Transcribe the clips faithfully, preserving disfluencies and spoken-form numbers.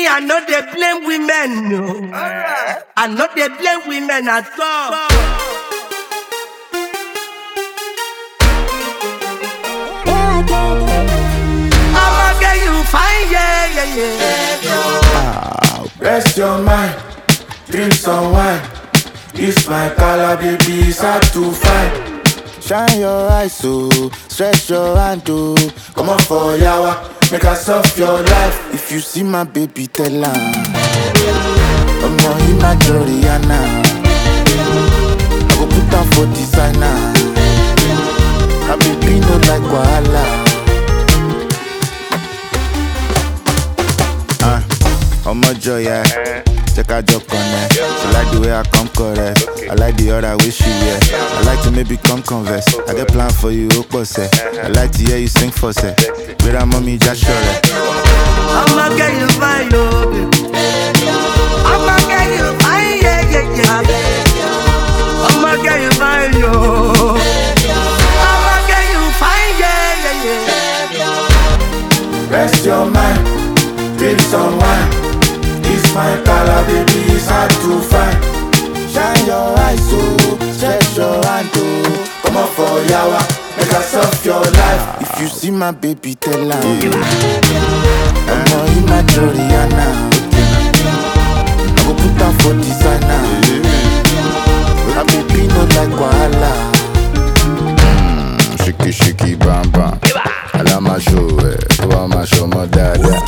I know they blame women, no. Right. I know they blame women at all. I'ma get you fine, yeah, yeah, yeah. Ah, rest your mind, drink some wine. This my color, baby, it's hard to find. Shine your eyes, so stretch your hand, oh. Come on for yawa, make us off your life. If you see my baby, tell her I'm not in my Joriana. I go put down for designer. My baby no like wahala. Ah, uh, I'm a joy, yeah. Check out your connect. She like the way I come correct. I like the other way she wear. I like to maybe come converse. I get plan for you, say. I like to hear you sing for say. Where I'm mommy just sure. I'ma get you fine, oh. I'ma get you fine, yeah, yeah, yeah. I'ma get you fine, oh. I'ma get you fine, yeah, yeah, yeah. Rest your mind, drink some wine. This my color, baby, it's hard to find. Shine your eyes, so stretch your hand, oh. Come on for yawa, make us off your life. If you see my baby, tell her I'm not in my Joriana. I go put down for designer. My baby no like wahala. mm, Shiki shiki bam bam. Ala ma show, eh, to ma show my dada.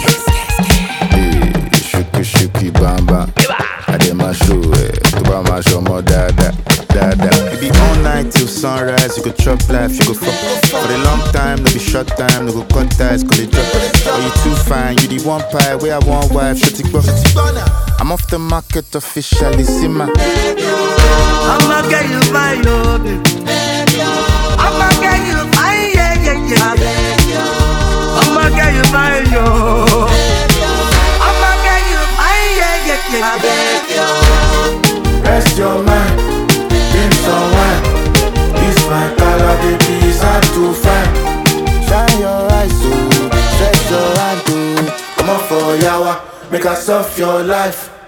Shuki shuki bam bam. I did my show, eh, to my show my dada, dada. You be all night till sunrise, you go chop life, you go fuck. For a long time, no be short time, no go cut ties, call it drop. Oh, you too fine, you the one pie, where I want wife, shut it go. I'm off the market officially, see my I'ma get you fine, oh, baby. I'ma get you fine, yeah, yeah, yeah. I'ma get you fine, oh. I'ma get you fine, yeah, yeah, yeah. Rest your mind, drink some wine. This my color, baby, it's hard to find. Shine your eyes, so stretch your hand, oh. Come on for yawa, make us off your life.